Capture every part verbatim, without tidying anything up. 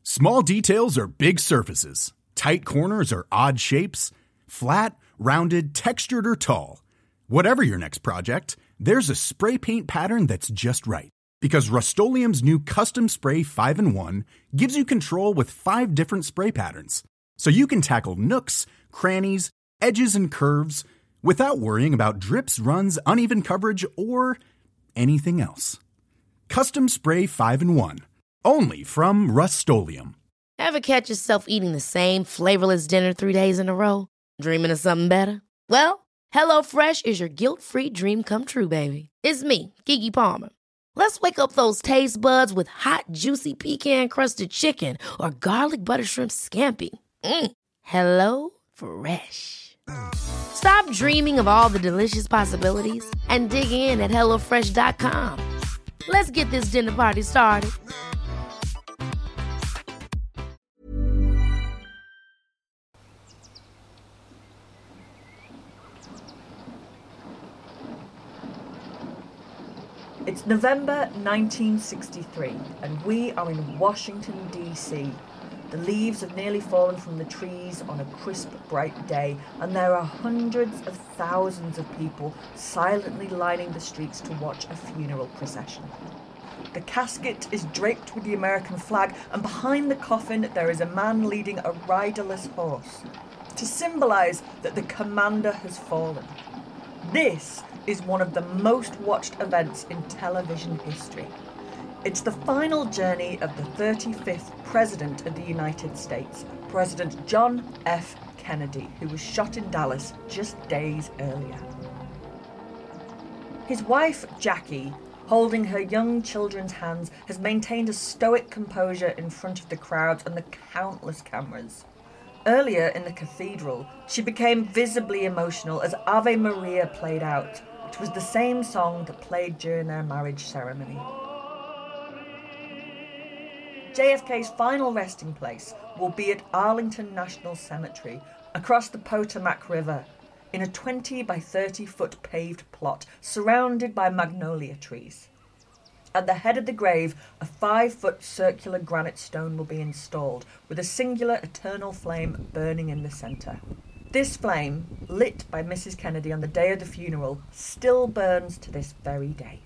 Small details are big surfaces. Tight corners are odd shapes. Flat, rounded, textured, or tall. Whatever your next project, there's a spray paint pattern that's just right. Because Rust-Oleum's new Custom Spray five in one gives you control with five different spray patterns. So you can tackle nooks, crannies, edges, and curves without worrying about drips, runs, uneven coverage, or anything else. Custom Spray five in one. Only from Rust-Oleum. Ever catch yourself eating the same flavorless dinner three days in a row? Dreaming of something better? Well, HelloFresh is your guilt-free dream come true, baby. It's me, Keke Palmer. Let's wake up those taste buds with hot, juicy pecan-crusted chicken or garlic butter shrimp scampi. Mm. Hello Fresh. Stop dreaming of all the delicious possibilities and dig in at hello fresh dot com. Let's get this dinner party started. It's November nineteen sixty-three, and we are in Washington, D C. The leaves have nearly fallen from the trees on a crisp, bright day, and there are hundreds of thousands of people silently lining the streets to watch a funeral procession. The casket is draped with the American flag, and behind the coffin there is a man leading a riderless horse, to symbolise that the commander has fallen. This is one of the most watched events in television history. It's the final journey of the thirty-fifth President of the United States, President John F. Kennedy, who was shot in Dallas just days earlier. His wife, Jackie, holding her young children's hands, has maintained a stoic composure in front of the crowds and the countless cameras. Earlier in the cathedral, she became visibly emotional as Ave Maria played out, which was the same song that played during their marriage ceremony. J F K's final resting place will be at Arlington National Cemetery, across the Potomac River, in a twenty by thirty foot paved plot surrounded by magnolia trees. At the head of the grave, a five foot circular granite stone will be installed, with a singular eternal flame burning in the centre. This flame, lit by Missus Kennedy on the day of the funeral, still burns to this very day.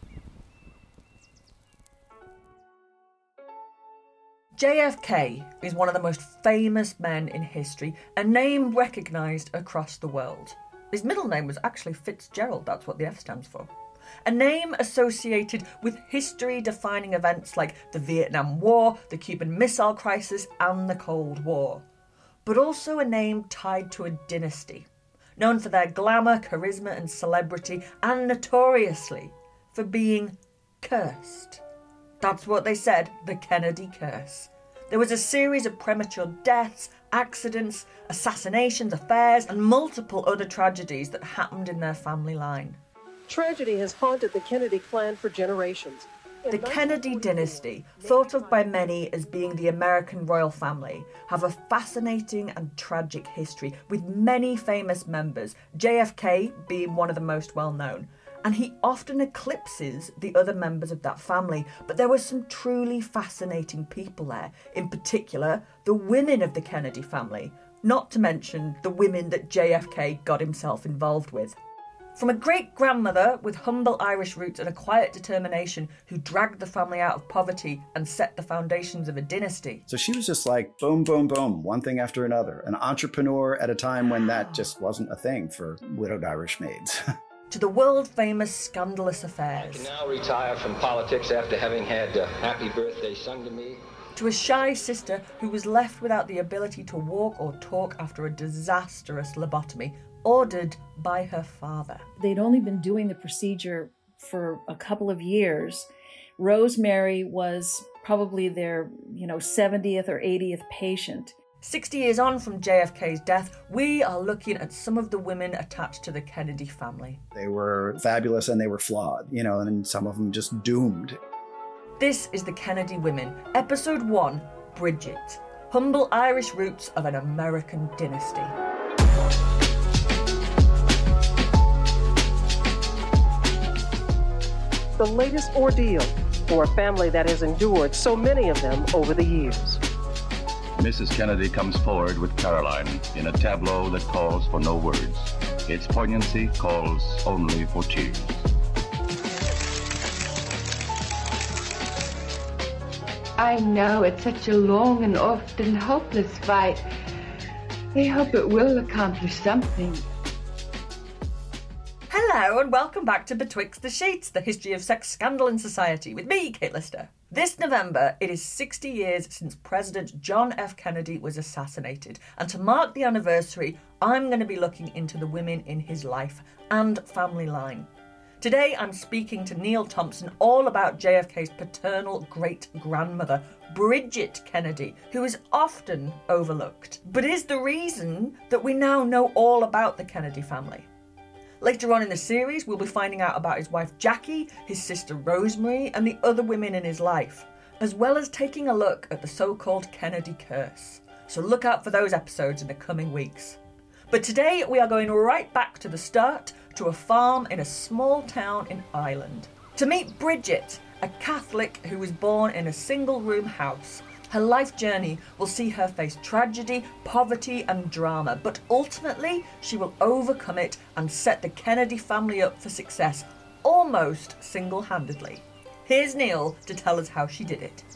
J F K is one of the most famous men in history, a name recognised across the world. His middle name was actually Fitzgerald, that's what the F stands for. A name associated with history-defining events like the Vietnam War, the Cuban Missile Crisis, and the Cold War. But also a name tied to a dynasty, known for their glamour, charisma, and celebrity, and notoriously for being cursed. That's what they said, the Kennedy curse. There was a series of premature deaths, accidents, assassinations, affairs, and multiple other tragedies that happened in their family line. Tragedy has haunted the Kennedy clan for generations. The Kennedy dynasty, thought of by many as being the American royal family, have a fascinating and tragic history with many famous members, J F K being one of the most well-known. And he often eclipses the other members of that family. But there were some truly fascinating people there, in particular, the women of the Kennedy family, not to mention the women that J F K got himself involved with. From a great-grandmother with humble Irish roots and a quiet determination who dragged the family out of poverty and set the foundations of a dynasty. So she was just like, boom, boom, boom, one thing after another. An entrepreneur at a time when that just wasn't a thing for widowed Irish maids. To the world-famous scandalous affairs. I can now retire from politics after having had a happy birthday sung to me. To a shy sister who was left without the ability to walk or talk after a disastrous lobotomy ordered by her father. They'd only been doing the procedure for a couple of years. Rosemary was probably their, you know, seventieth or eightieth patient. Sixty years on from J F K's death, we are looking at some of the women attached to the Kennedy family. They were fabulous and they were flawed, you know, and some of them just doomed. This is the Kennedy Women, Episode one, Bridget. Humble Irish roots of an American dynasty. The latest ordeal for a family that has endured so many of them over the years. Missus Kennedy comes forward with Caroline in a tableau that calls for no words. Its poignancy calls only for tears. I know it's such a long and often hopeless fight. I hope it will accomplish something. Hello and welcome back to Betwixt the Sheets, the history of sex scandal in society, with me, Kate Lister. This November, it is sixty years since President John F. Kennedy was assassinated, and to mark the anniversary, I'm going to be looking into the women in his life and family line. Today, I'm speaking to Neil Thompson all about J F K's paternal great-grandmother, Bridget Kennedy, who is often overlooked, but is the reason that we now know all about the Kennedy family. Later on in the series, we'll be finding out about his wife Jackie, his sister Rosemary, and the other women in his life, as well as taking a look at the so-called Kennedy curse. So look out for those episodes in the coming weeks. But today, we are going right back to the start, to a farm in a small town in Ireland, to meet Bridget, a Catholic who was born in a single-room house. Her life journey will see her face tragedy, poverty and drama, but ultimately she will overcome it and set the Kennedy family up for success, almost single-handedly. Here's Neil to tell us how she did it.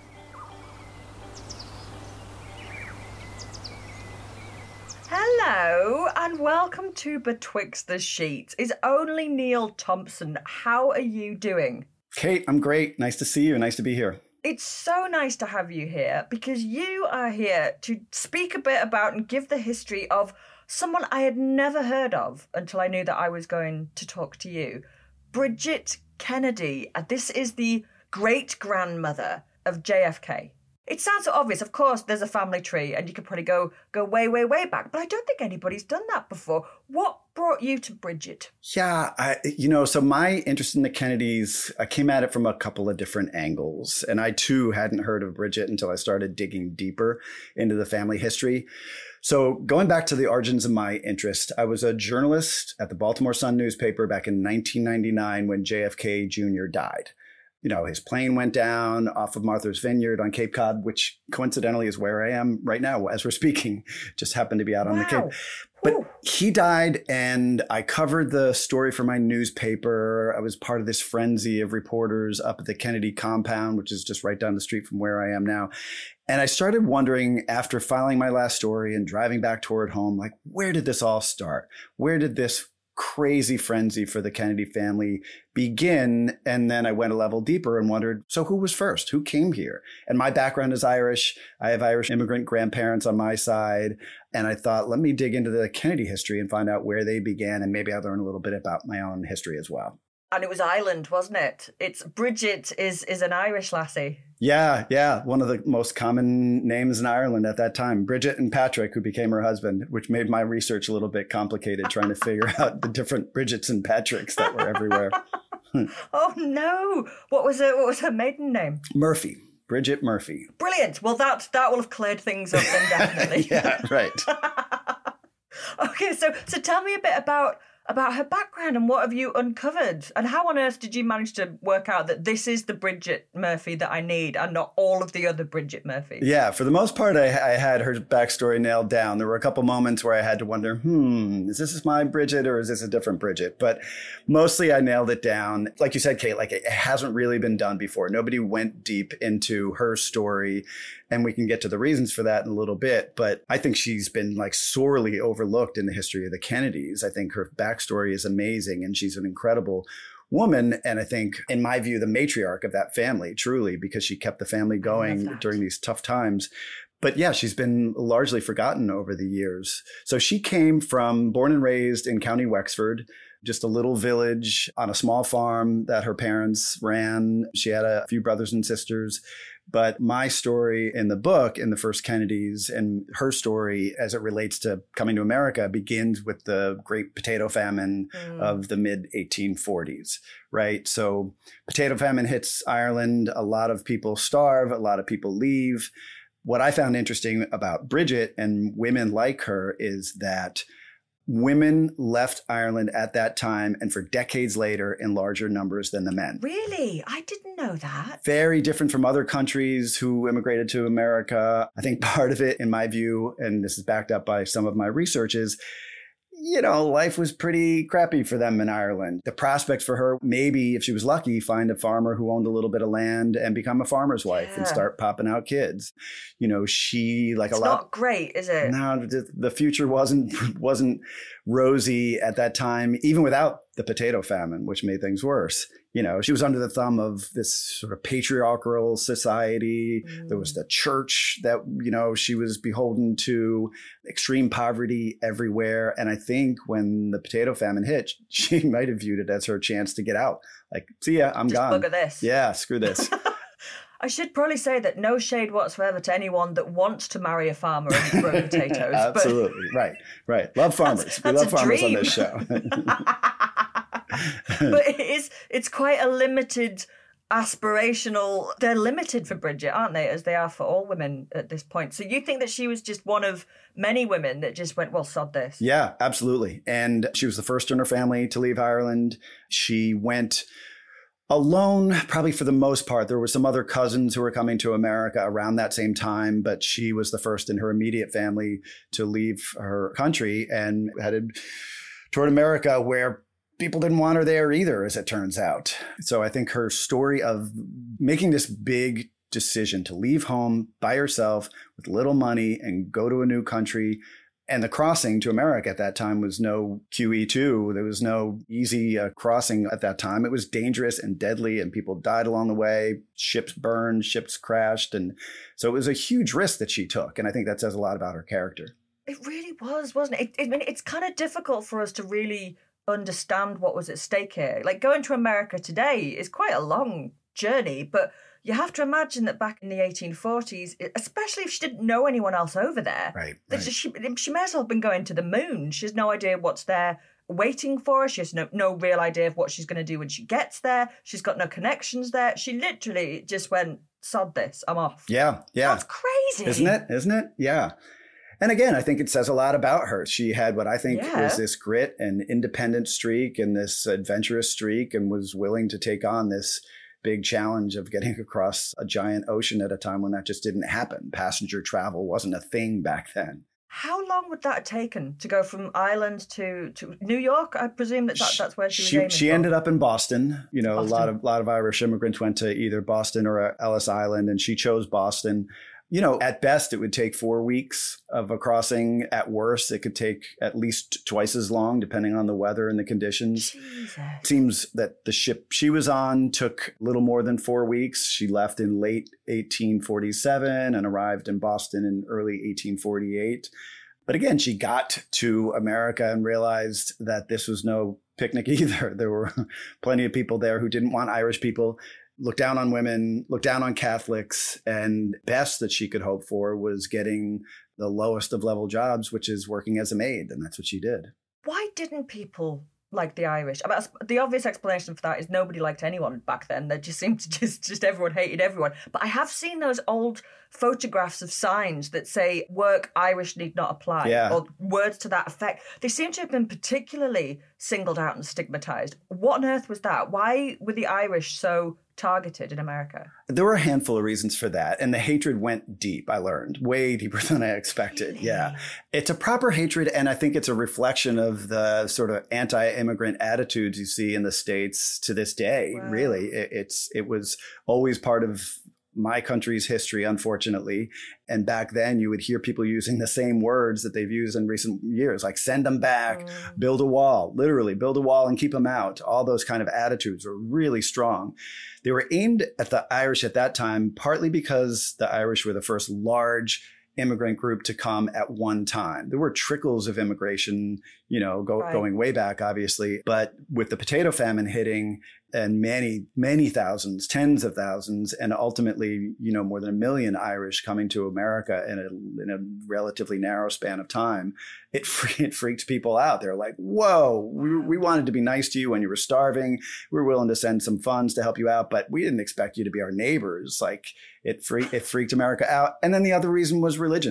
Hello and welcome to Betwixt the Sheets. It's only Neil Thompson. How are you doing? Kate, I'm great. Nice to see you. Nice to be here. It's so nice to have you here because you are here to speak a bit about and give the history of someone I had never heard of until I knew that I was going to talk to you. Bridget Kennedy. This is the great-grandmother of J F K. It sounds so obvious. Of course, there's a family tree and you could probably go go way, way, way back. But I don't think anybody's done that before. What brought you to Bridget? Yeah, I, you know, so my interest in the Kennedys, I came at it from a couple of different angles. And I, too, hadn't heard of Bridget until I started digging deeper into the family history. So going back to the origins of my interest, I was a journalist at the Baltimore Sun newspaper back in nineteen ninety-nine when J F K Junior died. You know, his plane went down off of Martha's Vineyard on Cape Cod, which coincidentally is where I am right now as we're speaking. Just happened to be out on wow. the Cape. But Ooh. He died, and I covered the story for my newspaper. I was part of this frenzy of reporters up at the Kennedy compound, which is just right down the street from where I am now. And I started wondering, after filing my last story and driving back toward home, like, where did this all start? Where did this crazy frenzy for the Kennedy family begin? And then I went a level deeper and wondered, so who was first? Who came here? And my background is Irish. I have Irish immigrant grandparents on my side. And I thought, let me dig into the Kennedy history and find out where they began. And maybe I'll learn a little bit about my own history as well. And it was Ireland, wasn't it? It's Bridget is is an Irish lassie. Yeah, yeah. One of the most common names in Ireland at that time, Bridget and Patrick, who became her husband, which made my research a little bit complicated, trying to figure out the different Bridgets and Patricks that were everywhere. Oh, no. What was her, what was her maiden name? Murphy. Bridget Murphy. Brilliant. Well, that, that will have cleared things up then, definitely. Yeah, right. Okay, so so tell me a bit about... about her background and what have you uncovered? And how on earth did you manage to work out that this is the Bridget Murphy that I need and not all of the other Bridget Murphys? Yeah, for the most part, I, I had her backstory nailed down. There were a couple moments where I had to wonder, hmm, is this my Bridget or is this a different Bridget? But mostly I nailed it down. Like you said, Kate, like it hasn't really been done before. Nobody went deep into her story. And we can get to the reasons for that in a little bit. But I think she's been like sorely overlooked in the history of the Kennedys. I think her backstory is amazing and she's an incredible woman. And I think, in my view, the matriarch of that family, truly, because she kept the family going during these tough times. But yeah, she's been largely forgotten over the years. So she came from, born and raised in County Wexford, just a little village on a small farm that her parents ran. She had a few brothers and sisters. But my story in the book, in The First Kennedys, and her story as it relates to coming to America begins with the Great Potato Famine mm. of the mid eighteen forties, right? So potato famine hits Ireland. A lot of people starve. A lot of people leave. What I found interesting about Bridget and women like her is that women left Ireland at that time and for decades later in larger numbers than the men. Really? I didn't know that. Very different from other countries who immigrated to America. I think part of it, in my view, and this is backed up by some of my research, is you know, life was pretty crappy for them in Ireland. The prospect for her, maybe if she was lucky, find a farmer who owned a little bit of land and become a farmer's wife yeah. and start popping out kids. You know, she like it's a lot. It's not great, is it? No, the future wasn't wasn't rosy at that time, even without the potato famine, which made things worse. You know, she was under the thumb of this sort of patriarchal society. Mm. There was the church that, you know, she was beholden to, extreme poverty everywhere. And I think when the potato famine hit, she might have viewed it as her chance to get out. Like, see ya, I'm Just gone. Bugger this. Yeah, screw this. I should probably say that no shade whatsoever to anyone that wants to marry a farmer and grow potatoes. Absolutely. But right, right. Love farmers. That's, we that's love farmers dream. on this show. But it is, it's quite a limited aspirational, they're limited for Bridget, aren't they, as they are for all women at this point. So you think that she was just one of many women that just went, well, sod this? Yeah, absolutely. And she was the first in her family to leave Ireland. She went alone, probably for the most part. There were some other cousins who were coming to America around that same time, but she was the first in her immediate family to leave her country and headed toward America, where people didn't want her there either, as it turns out. So I think her story of making this big decision to leave home by herself with little money and go to a new country, and the crossing to America at that time was no Q E two. There was no easy uh, crossing at that time. It was dangerous and deadly, and people died along the way. Ships burned, ships crashed. And so it was a huge risk that she took. And I think that says a lot about her character. It really was, wasn't it? it I mean, it's kind of difficult for us to really understand what was at stake here. Like, going to America today is quite a long journey, but you have to imagine that back in the eighteen forties, especially if she didn't know anyone else over there, right, that right. She, she may as well have been going to the moon. She has no idea what's there waiting for her. She has no, no real idea of what she's going to do when she gets there. She's got no connections there. She literally just went, sod this, I'm off. Yeah, yeah. That's crazy. Isn't it? Isn't it? Yeah. And again, I think it says a lot about her. She had what I think yeah. was this grit and independent streak and this adventurous streak, and was willing to take on this big challenge of getting across a giant ocean at a time when that just didn't happen. Passenger travel wasn't a thing back then. How long would that have taken to go from Ireland to, to New York? I presume that, that that's where she was she, aiming She for. ended up in Boston. You know, Boston. a lot of lot of Irish immigrants went to either Boston or Ellis Island, and she chose Boston. You know, at best, it would take four weeks of a crossing. At worst, it could take at least twice as long, depending on the weather and the conditions. Jesus. It seems that the ship she was on took a little more than four weeks. She left in late eighteen forty-seven and arrived in Boston in early eighteen forty-eight. But again, she got to America and realized that this was no picnic either. There were plenty of people there who didn't want Irish people. Looked down on women, looked down on Catholics, and best that she could hope for was getting the lowest of level jobs, which is working as a maid. And that's what she did. Why didn't people like the Irish? I mean, the obvious explanation for that is nobody liked anyone back then. They just seemed to just, just everyone hated everyone. But I have seen those old photographs of signs that say work Irish need not apply, yeah. or words to that effect. They seem to have been particularly singled out and stigmatized. What on earth was that? Why were the Irish so targeted in America? There were a handful of reasons for that. And the hatred went deep, I learned, way deeper than I expected. Really? Yeah. It's a proper hatred. And I think it's a reflection of the sort of anti-immigrant attitudes you see in the States to this day. Wow. Really, it, it's it was always part of my country's history, unfortunately. And back then you would hear people using the same words that they've used in recent years, like send them back, mm. build a wall, literally build a wall and keep them out. All those kind of attitudes were really strong. They were aimed at the Irish at that time, partly because the Irish were the first large immigrant group to come at one time. There were trickles of immigration, you know, go, right. going way back, obviously. But with the potato famine hitting, and many, many thousands, tens of thousands, and ultimately, you know, more than a million Irish coming to America in a, in a relatively narrow span of time, it, it freaked people out. They're like, whoa, we, we wanted to be nice to you when you were starving. We were willing to send some funds to help you out, but we didn't expect you to be our neighbors. Like, it, free, it freaked America out. And then the other reason was religion.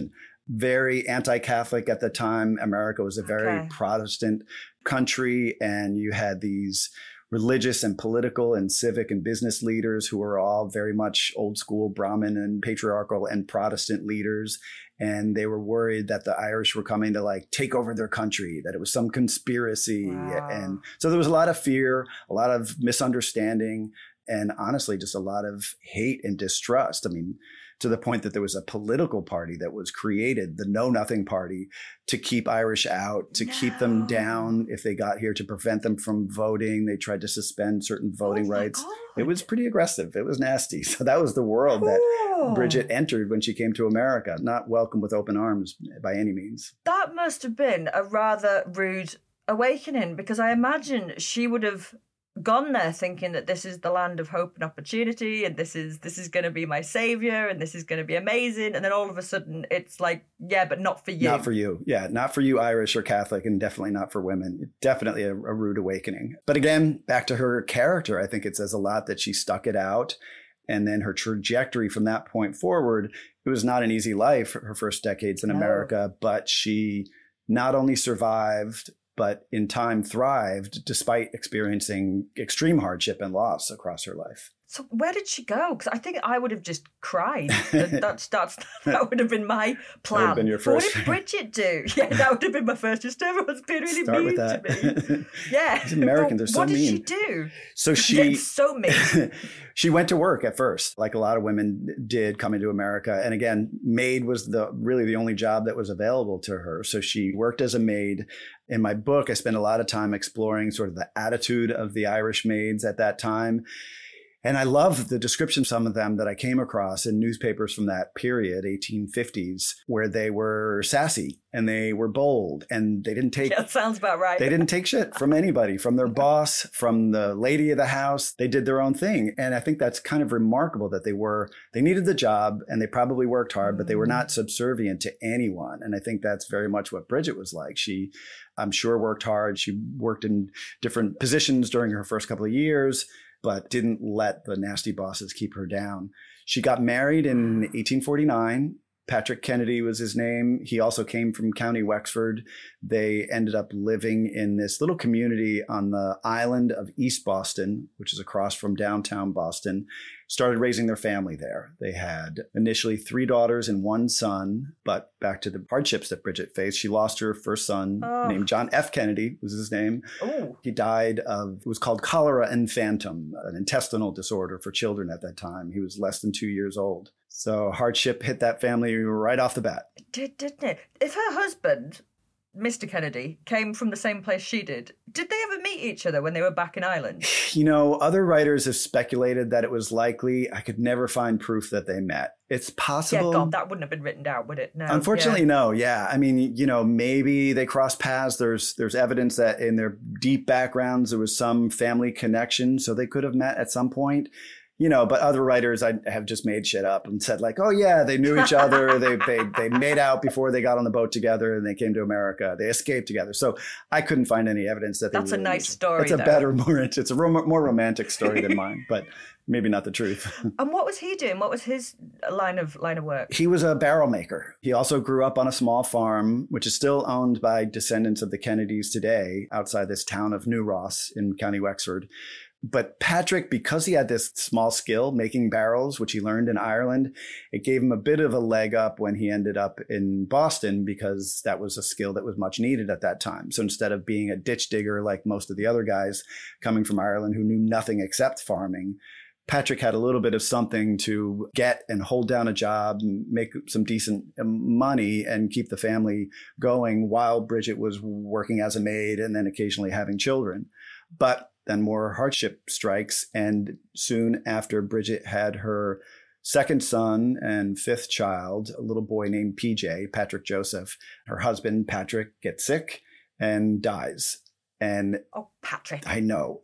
very anti-Catholic at the time. America was a very Okay. Protestant country, and you had these religious and political and civic and business leaders who were all very much old school Brahmin and patriarchal and Protestant leaders. And they were worried that the Irish were coming to like take over their country, that it was some conspiracy. Wow. And so there was a lot of fear, a lot of misunderstanding, and honestly, just a lot of hate and distrust. I mean, to the point that there was a political party that was created, the Know Nothing Party, to keep Irish out, to No. keep them down if they got here, to prevent them from voting. They tried to suspend certain voting Oh my rights. God. It was pretty aggressive. It was nasty. So that was the world that Cool. Bridget entered when she came to America, not welcome with open arms by any means. That must have been a rather rude awakening, because I imagine she would have gone there thinking that this is the land of hope and opportunity, and this is this is going to be my savior, and this is going to be amazing, and then all of a sudden it's like, yeah, but not for you. Not for you. Yeah, not for you, Irish or Catholic, and definitely not for women. Definitely a, a rude awakening. But again, back to her character, I think it says a lot that she stuck it out. And then her trajectory from that point forward, it was not an easy life, her first decades in No. America, but she not only survived, but in time thrived despite experiencing extreme hardship and loss across her life. So where did she go? Because I think I would have just cried. That, that's, that's, that would have been my plan. That would have been your But what first- did Bridget do? Yeah, that would have been my first. Just everyone's been really Start mean with that. to me. Yeah. These Americans But are so what did she mean. do? So Yeah, she so mean. she went to work at first, like a lot of women did coming to America. And again, maid was the really the only job that was available to her. So she worked as a maid. In my book, I spend a lot of time exploring sort of the attitude of the Irish maids at that time. And I love the description of some of them that I came across in newspapers from that period, eighteen fifties, where they were sassy and they were bold and they didn't take Yeah, that sounds about right. They didn't take shit from anybody, from their boss, from the lady of the house. They did their own thing. And I think that's kind of remarkable that they were, they needed the job and they probably worked hard, but they were not subservient to anyone. And I think that's very much what Bridget was like. She, I'm sure, worked hard. She worked in different positions during her first couple of years, but didn't let the nasty bosses keep her down. She got married in eighteen forty-nine. Patrick Kennedy was his name. He also came from County Wexford. They ended up living in this little community on the island of East Boston, which is across from downtown Boston. Started raising their family there. They had initially three daughters and one son, but back to the hardships that Bridget faced. She lost her first son, Oh. named John F. Kennedy was his name. Oh, He died of, it was called cholera infantum, an intestinal disorder for children at that time. He was less than two years old. So hardship hit that family right off the bat. it did, didn't it? If her husband, Mister Kennedy, came from the same place she did, did they ever meet each other when they were back in Ireland? You know, other writers have speculated that it was likely. I could never find proof that they met. It's possible. Yeah, God, that wouldn't have been written down, would it? No. Unfortunately, yeah. no. Yeah. I mean, you know, maybe they crossed paths. There's there's evidence that in their deep backgrounds, there was some family connection. So they could have met at some point. You know, but other writers I have just made shit up and said like, oh yeah, they knew each other. they they they made out before they got on the boat together and they came to America. They escaped together. So I couldn't find any evidence that they That's a really nice knew. story, It's a though. better, more it's a rom- more romantic story than mine, but maybe not the truth. And what was he doing? What was his line of line of work? He was a barrel maker. He also grew up on a small farm, which is still owned by descendants of the Kennedys today, outside this town of New Ross in County Wexford. But Patrick, because he had this small skill making barrels, which he learned in Ireland, it gave him a bit of a leg up when he ended up in Boston, because that was a skill that was much needed at that time. So instead of being a ditch digger like most of the other guys coming from Ireland who knew nothing except farming, Patrick had a little bit of something to get and hold down a job, and make some decent money and keep the family going while Bridget was working as a maid and then occasionally having children. But then more hardship strikes. And soon after Bridget had her second son and fifth child, a little boy named P J, Patrick Joseph, her husband, Patrick, gets sick and dies. And Oh, Patrick. I know.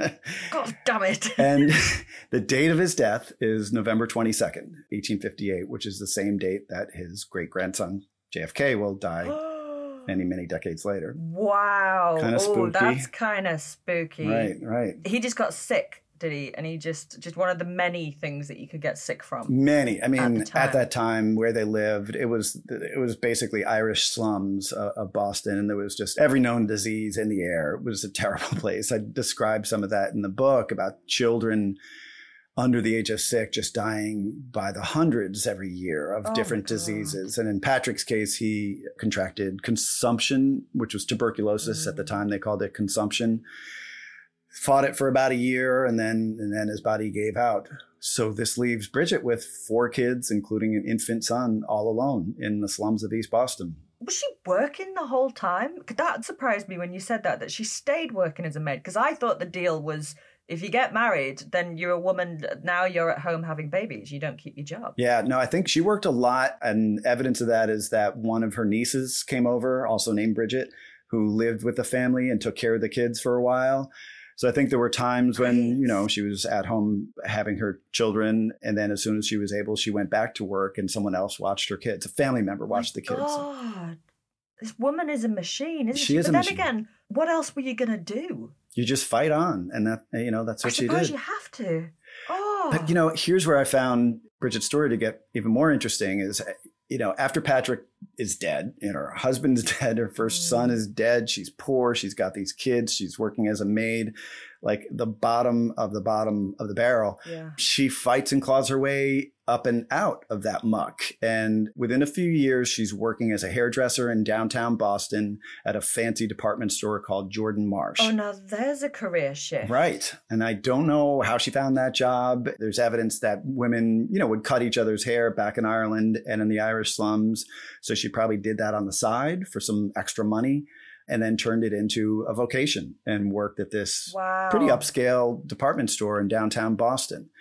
God damn it. And the date of his death is November twenty-second, eighteen fifty-eight, which is the same date that his great-grandson, J F K, will die many, many decades later. Wow. Kinda Oh, spooky. that's kind of spooky. Right, right. He just got sick did he? And he just, just one of the many things that you could get sick from. Many. I mean, at, at that time where they lived, it was it was basically Irish slums uh, of Boston. And there was just every known disease in the air. It was a terrible place. I described some of that in the book about children under the age of six just dying by the hundreds every year of Oh, different my God. diseases. And in Patrick's case, he contracted consumption, which was tuberculosis. Mm. At the time, they called it consumption. Fought it for about a year, and then and then his body gave out. So this leaves Bridget with four kids, including an infant son, all alone in the slums of East Boston. Was she working the whole time? 'Cause that surprised me when you said that, that she stayed working as a maid. Because I thought the deal was, if you get married, then you're a woman. Now you're at home having babies. You don't keep your job. Yeah, no, I think she worked a lot. And evidence of that is that one of her nieces came over, also named Bridget, who lived with the family and took care of the kids for a while. So I think there were times when, you know, she was at home having her children. And then as soon as she was able, she went back to work and someone else watched her kids. A family member watched the kids. God, this woman is a machine, isn't she? She is but a then machine. again, what else were you going to do? You just fight on. And that, you know, that's I what she suppose did. you have to. Oh. But, you know, here's where I found Bridget's story to get even more interesting is, you know, after Patrick is dead, you know, her husband's dead, her first Mm. son is dead, she's poor, she's got these kids, she's working as a maid, like the bottom of the bottom of the barrel. Yeah. She fights and claws her way up and out of that muck. And within a few years, she's working as a hairdresser in downtown Boston at a fancy department store called Jordan Marsh. Oh, now there's a career shift. Right. And I don't know how she found that job. There's evidence that women, you know, would cut each other's hair back in Ireland and in the Irish slums. So she probably did that on the side for some extra money and then turned it into a vocation and worked at this Wow. pretty upscale department store in downtown Boston.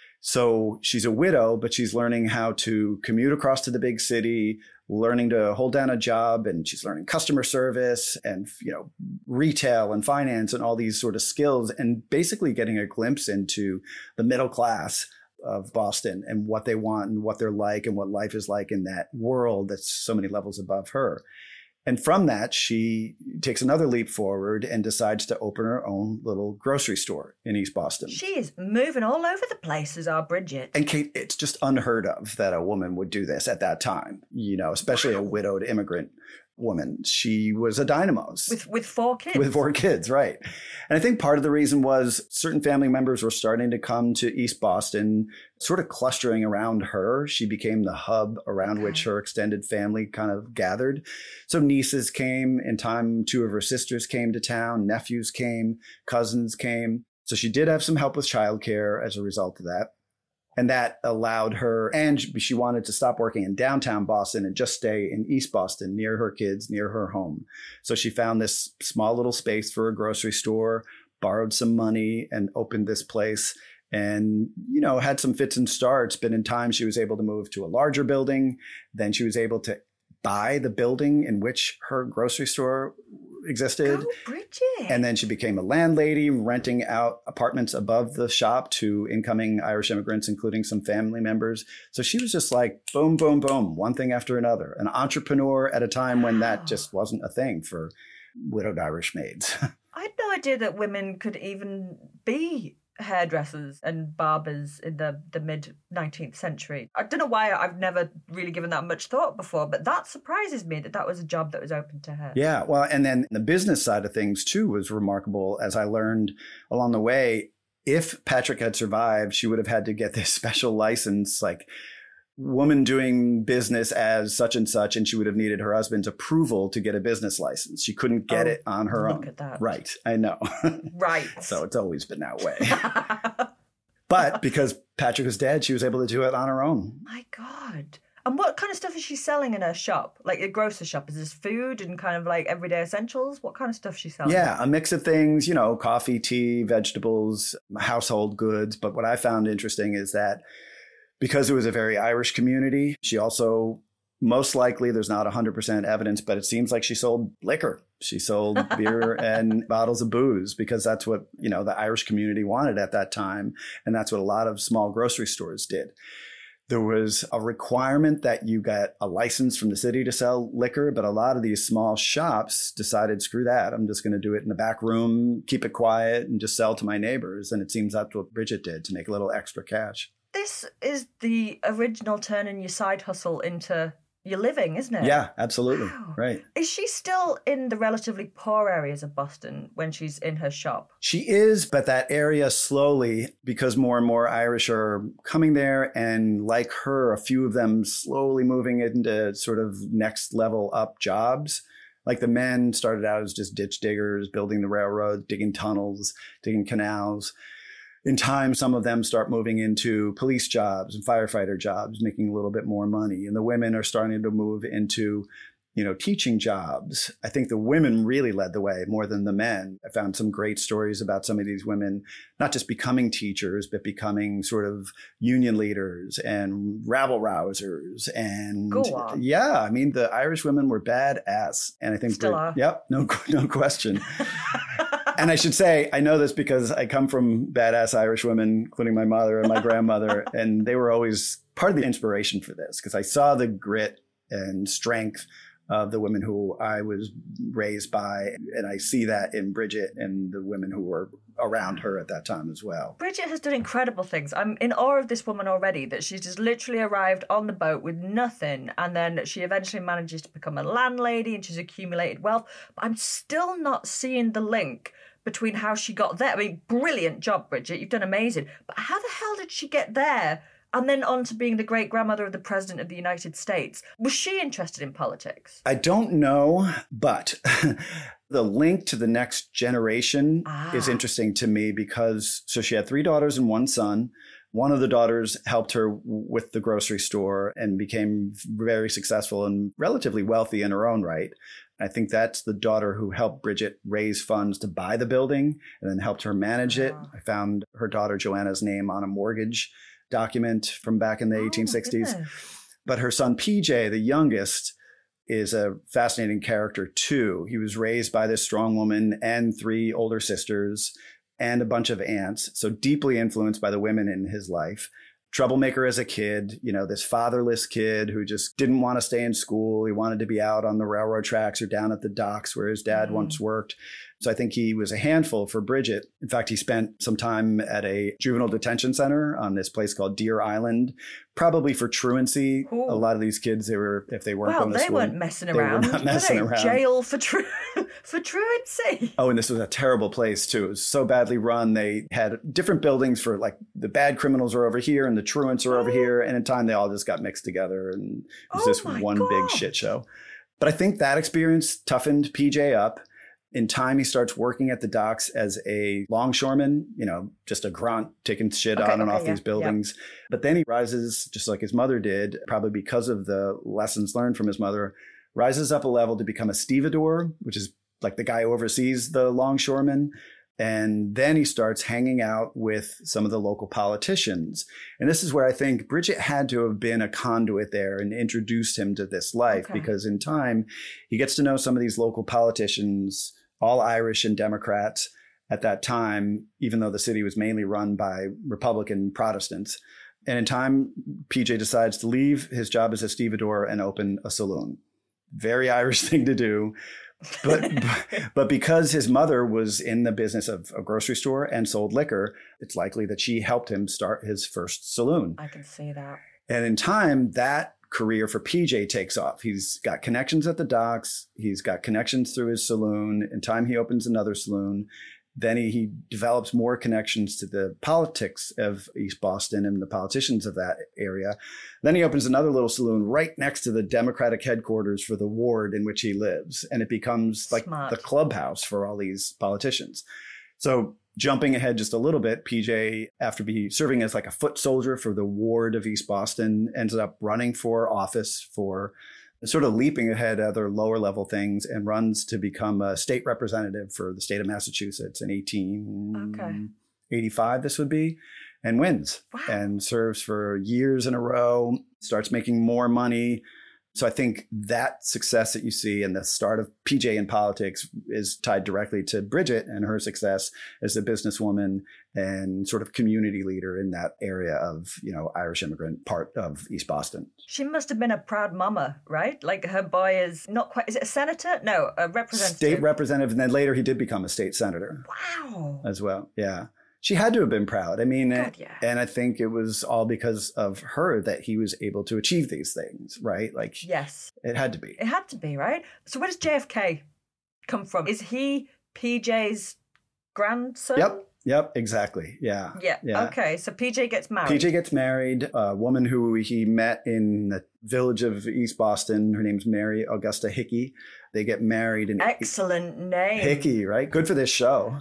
So she's a widow, but she's learning how to commute across to the big city, learning to hold down a job, and she's learning customer service and, you know, retail and finance and all these sort of skills, and basically getting a glimpse into the middle class of Boston and what they want and what they're like and what life is like in that world that's so many levels above her. And from that, she takes another leap forward and decides to open her own little grocery store in East Boston. She is moving all over the place as our Bridget. And Kate, it's just unheard of that a woman would do this at that time, you know, especially a widowed immigrant woman. She was a dynamo. With with four kids. With four kids, right. And I think part of the reason was certain family members were starting to come to East Boston, sort of clustering around her. She became the hub around Okay. which her extended family kind of gathered. So nieces came in time, two of her sisters came to town, nephews came, cousins came. So she did have some help with childcare as a result of that. And that allowed her, and she wanted to stop working in downtown Boston and just stay in East Boston, near her kids, near her home. So she found this small little space for a grocery store, borrowed some money, and opened this place. And, you know, had some fits and starts, but in time she was able to move to a larger building. Then she was able to buy the building in which her grocery store existed. Go Bridget. And then she became a landlady, renting out apartments above the shop to incoming Irish immigrants, including some family members. So she was just like, boom, boom, boom, one thing after another. An entrepreneur at a time when that Wow. just wasn't a thing for widowed Irish maids. I had no idea that women could even be hairdressers and barbers in the, the mid nineteenth century. I don't know why I've never really given that much thought before, but that surprises me that that was a job that was open to her. Yeah, well, and then the business side of things too was remarkable, as I learned along the way. If Patrick had survived, she would have had to get this special license, like woman doing business as such and such, and she would have needed her husband's approval to get a business license. She couldn't get Oh, it on her look own. at that. Right, I know. Right. So it's always been that way. But because Patrick was dead, she was able to do it on her own. My God. And what kind of stuff is she selling in her shop? Like a grocery shop? Is this food and kind of like everyday essentials? What kind of stuff is she selling? Yeah, a mix of things, you know, coffee, tea, vegetables, household goods. But what I found interesting is that because it was a very Irish community, she also, most likely, there's not one hundred percent evidence, but it seems like she sold liquor. She sold beer and bottles of booze because that's what, you know, the Irish community wanted at that time. And that's what a lot of small grocery stores did. There was a requirement that you got a license from the city to sell liquor, but a lot of these small shops decided, screw that. I'm just going to do it in the back room, keep it quiet, and just sell to my neighbors. And it seems that's what Bridget did to make a little extra cash. This is the original turning your side hustle into your living, isn't it? Yeah, absolutely. Wow. Right. Is she still in the relatively poor areas of Boston when she's in her shop? She is, but that area slowly, because more and more Irish are coming there, and like her, a few of them slowly moving into sort of next level up jobs. Like the men started out as just ditch diggers, building the railroad, digging tunnels, digging canals. In time, some of them start moving into police jobs and firefighter jobs, making a little bit more money. And the women are starting to move into, you know, teaching jobs. I think the women really led the way more than the men. I found some great stories about some of these women, not just becoming teachers, but becoming sort of union leaders and rabble rousers. And Go on. Yeah, I mean, the Irish women were badass. And I think, Still are. Yep, no, no question. And I should say, I know this because I come from badass Irish women, including my mother and my grandmother, and they were always part of the inspiration for this because I saw the grit and strength of the women who I was raised by. And I see that in Bridget and the women who were around her at that time as well. Bridget has done incredible things. I'm in awe of this woman already, that she's just literally arrived on the boat with nothing. And then she eventually manages to become a landlady and she's accumulated wealth. But I'm still not seeing the link between how she got there. I mean, brilliant job, Bridget. You've done amazing. But how the hell did she get there? And then on to being the great-grandmother of the President of the United States. Was she interested in politics? I don't know, but the link to the next generation ah. is interesting to me because, so she had three daughters and one son. One of the daughters helped her with the grocery store and became very successful and relatively wealthy in her own right. I think that's the daughter who helped Bridget raise funds to buy the building and then helped her manage it. Wow. I found her daughter Joanna's name on a mortgage document from back in the Oh, eighteen sixties. goodness. But her son P J, the youngest, is a fascinating character too. He was raised by this strong woman and three older sisters and a bunch of aunts, so deeply influenced by the women in his life. Troublemaker as a kid, you know, this fatherless kid who just didn't want to stay in school. He wanted to be out on the railroad tracks or down at the docks where his dad mm. once worked. So I think he was a handful for Bridget. In fact, he spent some time at a juvenile detention center on this place called Deer Island, probably for truancy. Ooh. A lot of these kids, they were, if they weren't well, going to they school, weren't messing they around. were not messing were they? around. Jail for tru- for truancy. Oh, and this was a terrible place too. It was so badly run. They had different buildings for like the bad criminals are over here and the truants are over here. And in time, they all just got mixed together and it was Oh this my one God. big shit show. But I think that experience toughened P J up. In time, he starts working at the docks as a longshoreman, you know, just a grunt, taking shit Okay, on and okay, off yeah, these buildings. Yeah. But then he rises, just like his mother did, probably because of the lessons learned from his mother, rises up a level to become a stevedore, which is like the guy who oversees the longshoremen. And then he starts hanging out with some of the local politicians. And this is where I think Bridget had to have been a conduit there and introduced him to this life, Okay. because in time, he gets to know some of these local politicians, all Irish and Democrats at that time, even though the city was mainly run by Republican Protestants. And in time, P J decides to leave his job as a stevedore and open a saloon. Very Irish thing to do. But but because his mother was in the business of a grocery store and sold liquor, it's likely that she helped him start his first saloon. I can see that. And in time, that career for P J takes off. He's got connections at the docks. He's got connections through his saloon. In time, he opens another saloon. Then he, he develops more connections to the politics of East Boston and the politicians of that area. Then he opens another little saloon right next to the Democratic headquarters for the ward in which he lives. And it becomes like Smart. the clubhouse for all these politicians. So jumping ahead just a little bit, P J, after be serving as like a foot soldier for the ward of East Boston, ended up running for office for sort of leaping ahead other lower level things and runs to become a state representative for the state of Massachusetts in eighteen eighty-five, this would be, and wins. Wow. And serves for years in a row, starts making more money, So I think that success that you see and the start of P J in politics is tied directly to Bridget and her success as a businesswoman and sort of community leader in that area of, you know, Irish immigrant part of East Boston. She must have been a proud mama, right? Like her boy is not quite, is it a senator? No, a representative. State representative. And then later he did become a state senator. Wow. As well. Yeah. She had to have been proud. I mean, God, yeah. And I think it was all because of her that he was able to achieve these things, right? Like, yes, it had to be. It had to be, right? So where does J F K come from? Is he P J's grandson? Yep. Yep. Exactly. Yeah. Yeah. yeah. Okay. So P J gets married. P J gets married. A woman who he met in the village of East Boston. Her name's Mary Augusta Hickey. They get married. In Excellent name. Hickey, right? Good for this show.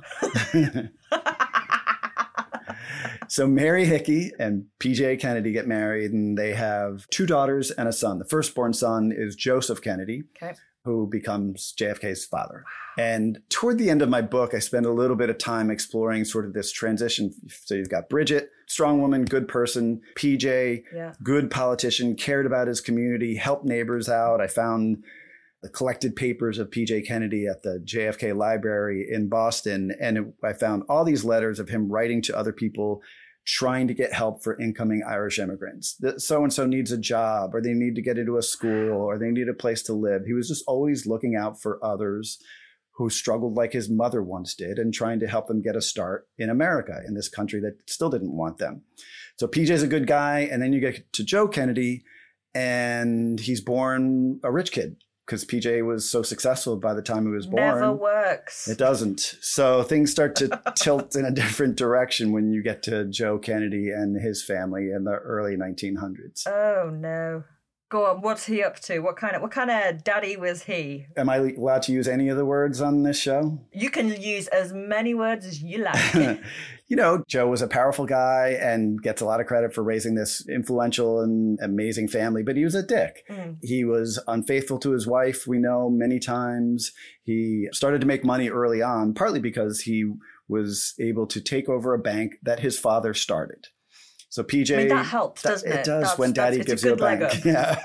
So Mary Hickey and P J Kennedy get married, and they have two daughters and a son. The firstborn son is Joseph Kennedy, okay. who becomes J F K's father. Wow. And toward the end of my book, I spend a little bit of time exploring sort of this transition. So you've got Bridget, strong woman, good person. P J, yeah. good politician, cared about his community, helped neighbors out. I found the collected papers of P J Kennedy at the J F K Library in Boston. And it, I found all these letters of him writing to other people, trying to get help for incoming Irish immigrants. So-and-so needs a job, or they need to get into a school, or they need a place to live. He was just always looking out for others who struggled like his mother once did and trying to help them get a start in America, in this country that still didn't want them. So P J's a good guy. And then you get to Joe Kennedy, and he's born a rich kid, because P J was so successful by the time he was born. Never works. It doesn't. So things start to tilt in a different direction when you get to Joe Kennedy and his family in the early nineteen hundreds. Oh, no. Go on. What's he up to? What kind of what kind of daddy was he? Am I allowed to use any of the words on this show? You can use as many words as you like. You know, Joe was a powerful guy and gets a lot of credit for raising this influential and amazing family, but he was a dick. Mm. He was unfaithful to his wife, we know, many times. He started to make money early on, partly because he was able to take over a bank that his father started. So P J, I mean, that helps, doesn't it? It does that's, when daddy gives you a bank. Yeah.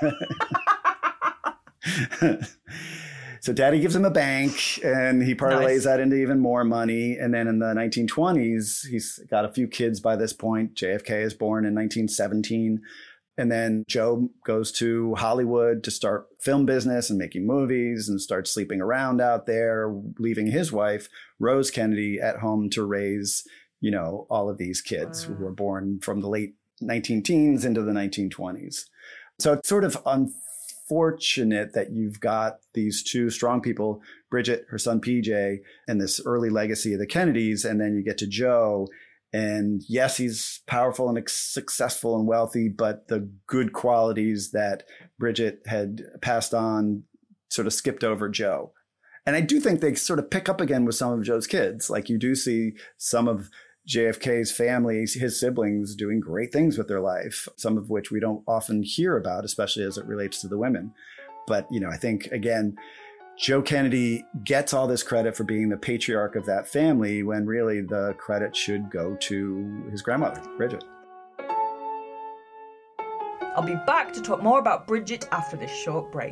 So daddy gives him a bank, and he parlays nice. that into even more money. And then in the nineteen twenties, he's got a few kids by this point. J F K is born in nineteen seventeen. And then Joe goes to Hollywood to start film business and making movies, and starts sleeping around out there, leaving his wife, Rose Kennedy, at home to raise, you know, all of these kids wow. who were born from the late nineteen teens into the nineteen twenties. So it's sort of unfortunate that you've got these two strong people, Bridget, her son P J, and this early legacy of the Kennedys. And then you get to Joe. And yes, he's powerful and successful and wealthy, but the good qualities that Bridget had passed on sort of skipped over Joe. And I do think they sort of pick up again with some of Joe's kids. Like you do see some of J F K's family, his siblings, doing great things with their life, some of which we don't often hear about, especially as it relates to the women. But, you know, I think, again, Joe Kennedy gets all this credit for being the patriarch of that family, when really the credit should go to his grandmother, Bridget. I'll be back to talk more about Bridget after this short break.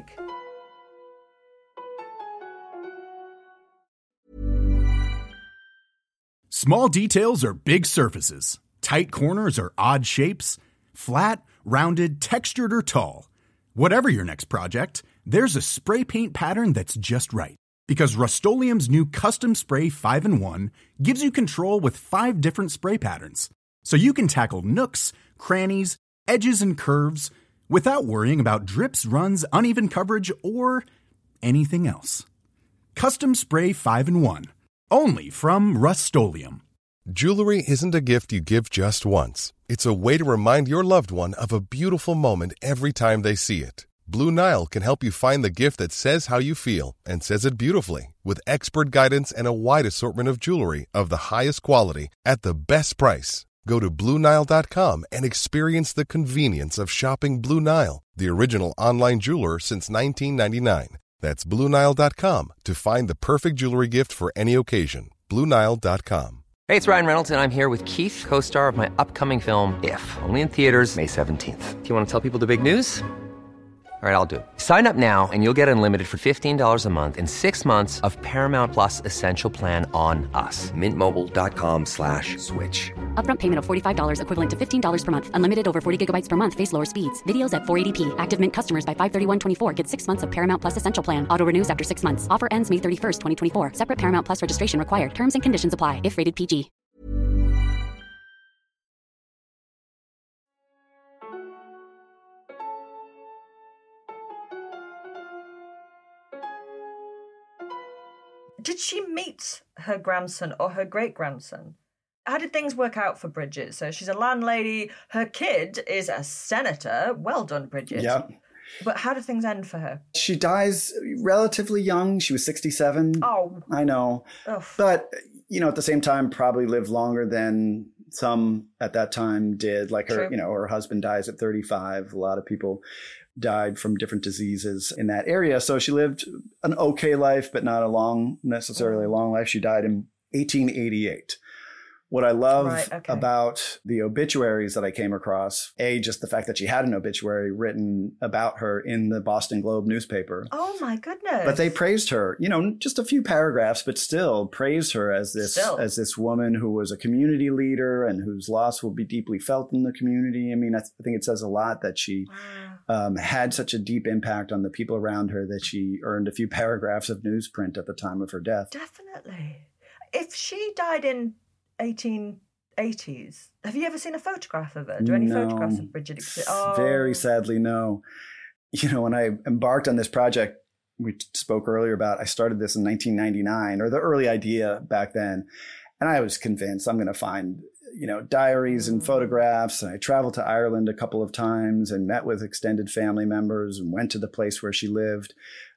Small details are big surfaces. Tight corners are odd shapes. Flat, rounded, textured, or tall. Whatever your next project, there's a spray paint pattern that's just right. Because Rust-Oleum's new Custom Spray five in one gives you control with five different spray patterns. So you can tackle nooks, crannies, edges, and curves without worrying about drips, runs, uneven coverage, or anything else. Custom Spray five in one. Only from Rust-Oleum. Jewelry isn't a gift you give just once. It's a way to remind your loved one of a beautiful moment every time they see it. Blue Nile can help you find the gift that says how you feel and says it beautifully, with expert guidance and a wide assortment of jewelry of the highest quality at the best price. Go to Blue Nile dot com and experience the convenience of shopping Blue Nile, the original online jeweler since nineteen ninety-nine. That's Blue Nile dot com to find the perfect jewelry gift for any occasion. Blue Nile dot com. Hey, it's Ryan Reynolds, and I'm here with Keith, co-star of my upcoming film, If, only in theaters May seventeenth. Do you want to tell people the big news? All right, I'll do it. Sign up now and you'll get unlimited for fifteen dollars a month and six months of Paramount Plus Essential Plan on us. Mint Mobile dot com slash switch. Upfront payment of forty-five dollars equivalent to fifteen dollars per month. Unlimited over forty gigabytes per month. Face lower speeds. Videos at four eighty p. Active Mint customers by five thirty-one twenty-four get six months of Paramount Plus Essential Plan. Auto renews after six months. Offer ends May thirty-first, twenty twenty-four. Separate Paramount Plus registration required. Terms and conditions apply if rated P G. Did she meet her grandson or her great-grandson? How did things work out for Bridget? So she's a landlady. Her kid is a senator. Well done, Bridget. Yep. But how do things end for her? She dies relatively young. She was sixty-seven. Oh. I know. Ugh. But, you know, at the same time, probably lived longer than some at that time did. Like her, True. you know, her husband dies at thirty-five. A lot of people died from different diseases in that area. So she lived an okay life, but not a long, necessarily a long life. She died in eighteen eighty-eight. What I love Right, okay. about the obituaries that I came across, A, just the fact that she had an obituary written about her in the Boston Globe newspaper. Oh, my goodness. But they praised her, you know, just a few paragraphs, but still praised her as this Still. as this woman who was a community leader and whose loss will be deeply felt in the community. I mean, I, th- I think it says a lot that she Wow. um, had such a deep impact on the people around her that she earned a few paragraphs of newsprint at the time of her death. Definitely. If she died in eighteen eighties, have you ever seen a photograph of her? Do any No. photographs of Bridget exist? Oh. Very sadly, no. You know, when I embarked on this project, we spoke earlier about, I started this in nineteen ninety-nine, or the early idea back then. And I was convinced I'm going to find, you know, diaries and photographs. And I traveled to Ireland a couple of times and met with extended family members and went to the place where she lived.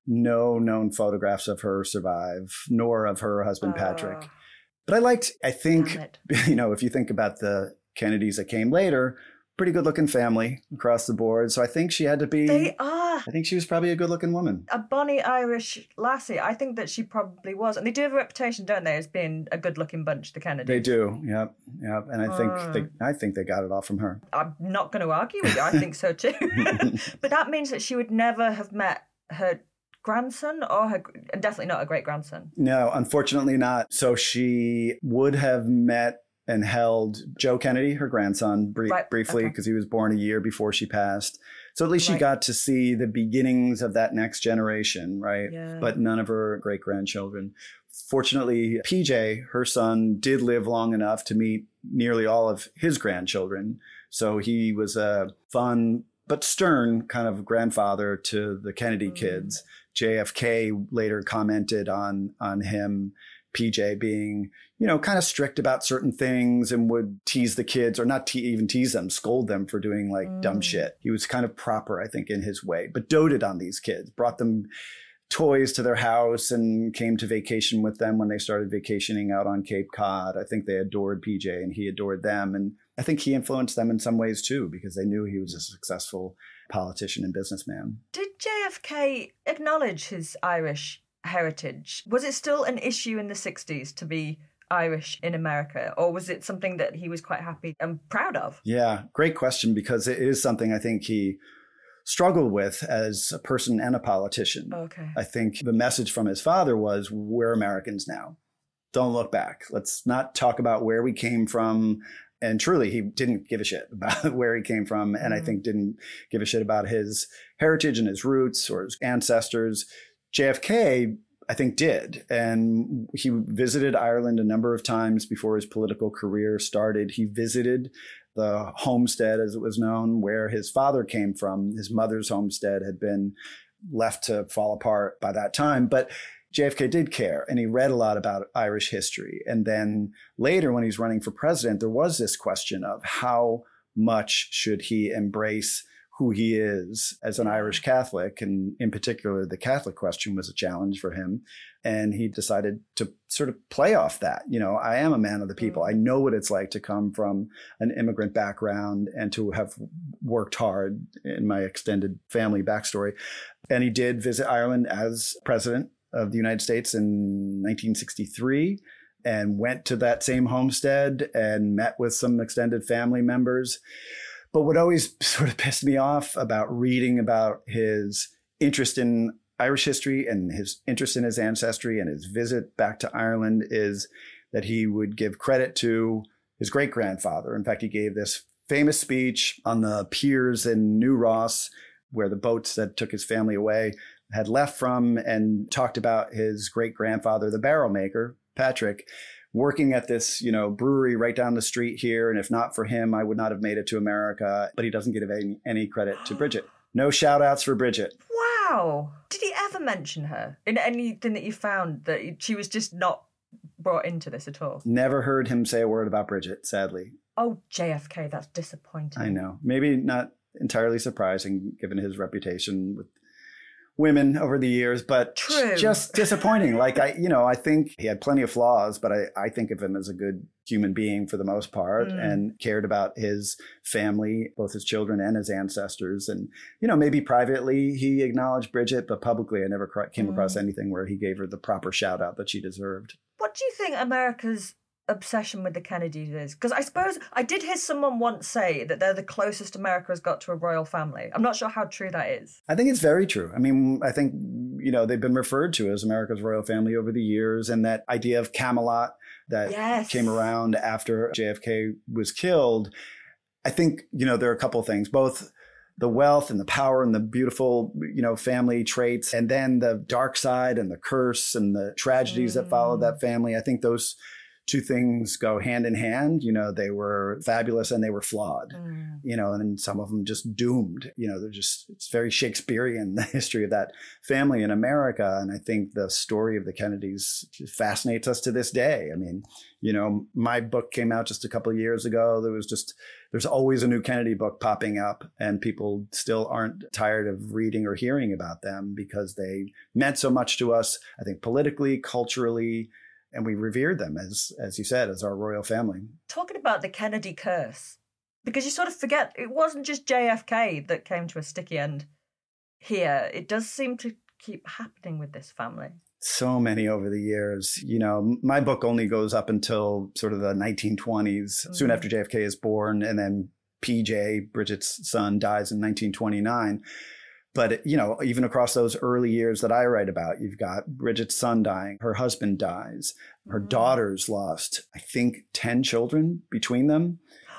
No known photographs of her survive, nor of her husband, Patrick. Oh. But I liked, I think, Damn it. you know, if you think about the Kennedys that came later, pretty good looking family across the board. So I think she had to be, They are I think she was probably a good looking woman. a bonny Irish lassie. I think that she probably was. And they do have a reputation, don't they, as being a good looking bunch, the Kennedys. They do. Yep. Yep. And I think Mm. they, I think they got it all from her. I'm not going to argue with you. I think so too. But that means that she would never have met her grandson or her, and definitely not her great grandson. No, unfortunately not. So she would have met and held Joe Kennedy, her grandson, br- Right, briefly, okay. because he was born a year before she passed. So at least she Right. got to see the beginnings of that next generation, right? Yeah. But none of her great grandchildren. Fortunately, P J, her son, did live long enough to meet nearly all of his grandchildren. So he was a fun but stern kind of grandfather to the Kennedy Mm. kids. J F K later commented on on him, P J, being, you know, kind of strict about certain things and would tease the kids, or not te- even tease them, scold them for doing like dumb Mm. shit. He was kind of proper, I think, in his way, but doted on these kids, brought them toys to their house and came to vacation with them when they started vacationing out on Cape Cod. I think they adored P J and he adored them. And I think he influenced them in some ways too, because they knew he was a successful politician and businessman. Did J F K acknowledge his Irish heritage? Was it still an issue in the sixties to be Irish in America, or was it something that he was quite happy and proud of? Yeah, great question, because it is something I think he struggled with as a person and a politician. Okay. I think the message from his father was, we're Americans now. Don't look back. Let's not talk about where we came from. And truly, he didn't give a shit about where he came from. And I think didn't give a shit about his heritage and his roots or his ancestors. J F K, I think, did. And he visited Ireland a number of times before his political career started. He visited the homestead, as it was known, where his father came from. His mother's homestead had been left to fall apart by that time. But J F K did care, and he read a lot about Irish history. And then later, when he's running for president, there was this question of how much should he embrace who he is as an Irish Catholic. And in particular, the Catholic question was a challenge for him. And he decided to sort of play off that. You know, I am a man of the people. I know what it's like to come from an immigrant background and to have worked hard in my extended family backstory. And he did visit Ireland as president of the United States in nineteen sixty-three and went to that same homestead and met with some extended family members. But what always sort of pissed me off about reading about his interest in Irish history and his interest in his ancestry and his visit back to Ireland is that he would give credit to his great-grandfather. In fact, he gave this famous speech on the piers in New Ross, where the boats that took his family away had left from, and talked about his great-grandfather, the barrel maker, Patrick, working at this, you know, brewery right down the street here. And if not for him, I would not have made it to America. But he doesn't give any, any credit to Bridget. No shout outs for Bridget. Wow. Did he ever mention her in anything that you found, that she was just not brought into this at all? Never heard him say a word about Bridget, sadly. Oh, J F K, that's disappointing. I know. Maybe not entirely surprising given his reputation with women over the years, but True. Just disappointing. Like, I, you know, I think he had plenty of flaws, but I, I think of him as a good human being for the most part, mm. and cared about his family, both his children and his ancestors. And, you know, maybe privately he acknowledged Bridget, but publicly I never came mm. across anything where he gave her the proper shout out that she deserved. What do you think America's obsession with the Kennedys is? Because I suppose I did hear someone once say that they're the closest America has got to a royal family. I'm not sure how true that is. I think it's very true. I mean, I think, you know, they've been referred to as America's royal family over the years, and that idea of Camelot that yes. came around after J F K was killed. I think, you know, there are a couple of things, both the wealth and the power and the beautiful, you know, family traits, and then the dark side and the curse and the tragedies mm. that followed that family. I think those two things go hand in hand. You know, they were fabulous and they were flawed, mm. you know, and some of them just doomed. You know, they're just, it's very Shakespearean, the history of that family in America. And I think the story of the Kennedys fascinates us to this day. I mean, you know, my book came out just a couple of years ago. There was just, there's always a new Kennedy book popping up, and people still aren't tired of reading or hearing about them because they meant so much to us, I think, politically, culturally. And we revered them, as as you said, as our royal family. Talking about the Kennedy curse, because you sort of forget, it wasn't just J F K that came to a sticky end here. It does seem to keep happening with this family. So many over the years. You know, my book only goes up until sort of the nineteen twenties, mm. soon after J F K is born. And then P J, Bridget's son, dies in nineteen twenty-nine. But, you know, even across those early years that I write about, you've got Bridget's son dying, her husband dies, her mm. daughters lost, I think, ten children between them.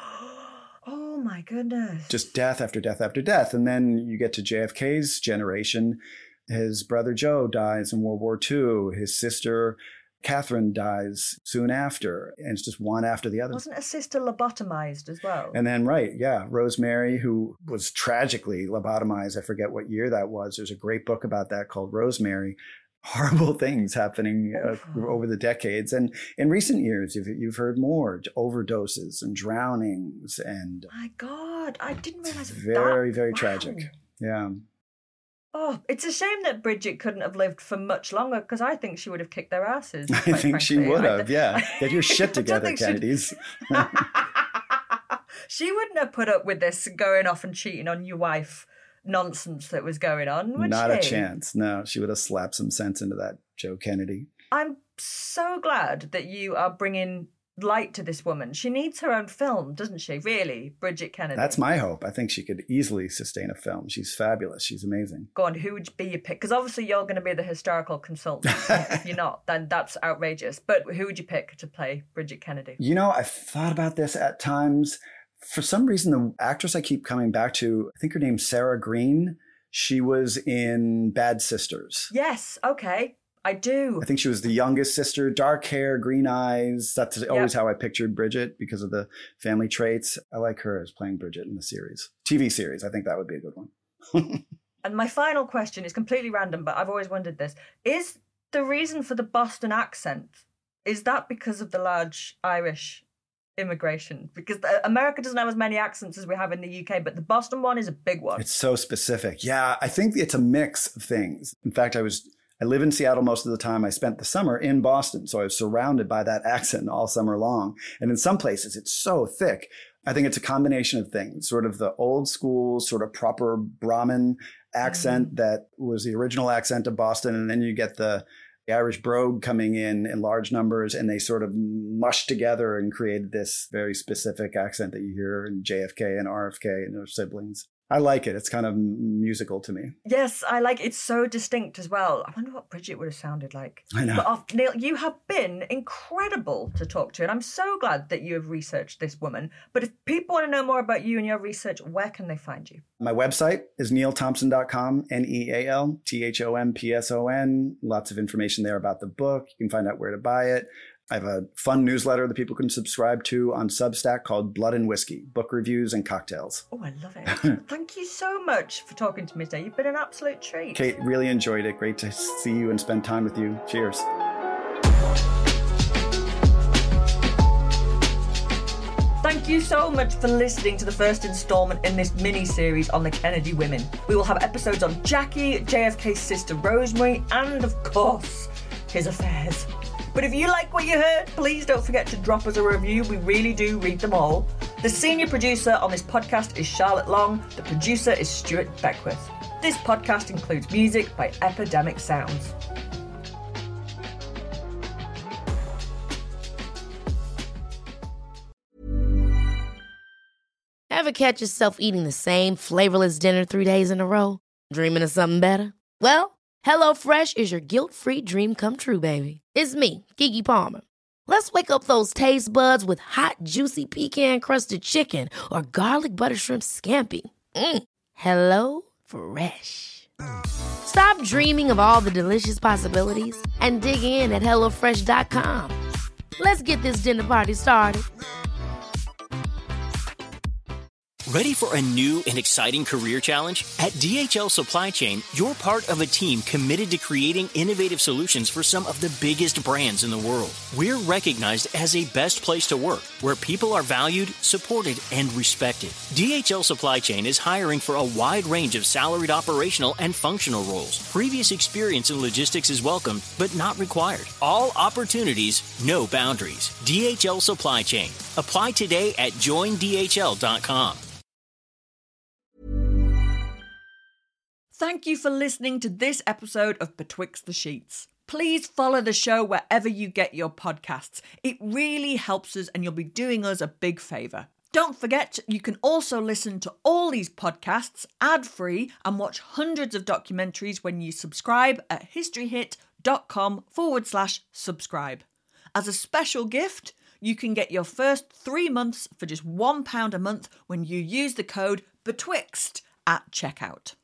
Oh, my goodness. Just death after death after death. And then you get to J F K's generation. His brother Joe dies in World War Two. His sister Catherine dies soon after, and it's just one after the other. Wasn't a sister lobotomized as well? And then, right, yeah, Rosemary, who was tragically lobotomized. I forget what year that was. There's a great book about that called Rosemary. Horrible things happening uh, over the decades. And in recent years, you've, you've heard more overdoses and drownings. And my God, I didn't realize it's very, that. very wow. tragic. Yeah. Oh, it's a shame that Bridget couldn't have lived for much longer, because I think she would have kicked their asses. I think frankly. she would have, yeah. Get your shit together, Kennedys. She wouldn't have put up with this going off and cheating on your wife nonsense that was going on, would Not she? a chance. No, she would have slapped some sense into that Joe Kennedy. I'm so glad that you are bringing light to this woman. She needs her own film, doesn't she? Really, Bridget Kennedy. That's my hope. I think she could easily sustain a film. She's fabulous. She's amazing. Go on, who would be your pick? Because obviously you're going to be the historical consultant. If you're not, then that's outrageous. But who would you pick to play Bridget Kennedy? You know, I've thought about this at times. For some reason, the actress I keep coming back to, I think her name's Sarah Green. She was in Bad Sisters. Yes, okay. I do. I think she was the youngest sister, dark hair, green eyes. That's always yep. how I pictured Bridget because of the family traits. I like her as playing Bridget in the series. T V series. I think that would be a good one. And my final question is completely random, but I've always wondered this. Is the reason for the Boston accent, is that because of the large Irish immigration? Because America doesn't have as many accents as we have in the U K, but the Boston one is a big one. It's so specific. Yeah, I think it's a mix of things. In fact, I was... I live in Seattle most of the time. I spent the summer in Boston, so I was surrounded by that accent all summer long. And in some places, it's so thick. I think it's a combination of things, sort of the old school, sort of proper Brahmin accent mm-hmm. that was the original accent of Boston. And then you get the the Irish brogue coming in in large numbers, and they sort of mushed together and created this very specific accent that you hear in J F K and R F K and their siblings. I like it. It's kind of musical to me. Yes, I like it. It's so distinct as well. I wonder what Bridget would have sounded like. I know. But uh, Neil, you have been incredible to talk to, and I'm so glad that you have researched this woman. But if people want to know more about you and your research, where can they find you? My website is neil thompson dot com, N E A L T H O M P S O N. Lots of information there about the book. You can find out where to buy it. I have a fun newsletter that people can subscribe to on Substack called Blood and Whiskey, book reviews and cocktails. Oh, I love it. Thank you so much for talking to me today. You've been an absolute treat. Kate, really enjoyed it. Great to see you and spend time with you. Cheers. Thank you so much for listening to the first instalment in this mini-series on the Kennedy women. We will have episodes on Jackie, J F K's sister Rosemary, and of course, his affairs. But if you like what you heard, please don't forget to drop us a review. We really do read them all. The senior producer on this podcast is Charlotte Long. The producer is Stuart Beckwith. This podcast includes music by Epidemic Sounds. Ever catch yourself eating the same flavorless dinner three days in a row? Dreaming of something better? Well, HelloFresh is your guilt-free dream come true, baby. It's me, Keke Palmer. Let's wake up those taste buds with hot, juicy pecan-crusted chicken or garlic butter shrimp scampi. Mm. Hello Fresh. Stop dreaming of all the delicious possibilities and dig in at hello fresh dot com. Let's get this dinner party started. Ready for a new and exciting career challenge? At D H L Supply Chain, you're part of a team committed to creating innovative solutions for some of the biggest brands in the world. We're recognized as a best place to work, where people are valued, supported, and respected. D H L Supply Chain is hiring for a wide range of salaried operational and functional roles. Previous experience in logistics is welcome, but not required. All opportunities, no boundaries. D H L Supply Chain. Apply today at join D H L dot com. Thank you for listening to this episode of Betwixt the Sheets. Please follow the show wherever you get your podcasts. It really helps us and you'll be doing us a big favour. Don't forget, you can also listen to all these podcasts ad-free and watch hundreds of documentaries when you subscribe at historyhit.com forward slash subscribe. As a special gift, you can get your first three months for just one pound a month when you use the code BETWIXT at checkout.